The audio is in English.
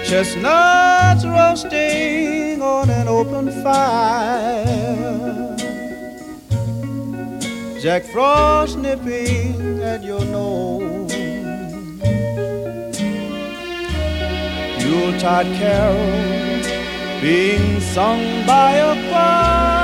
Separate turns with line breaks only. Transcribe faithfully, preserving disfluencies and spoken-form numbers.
chestnuts roasting on an open fire, Jack Frost nipping at your nose, Yuletide carols being sung by a choir.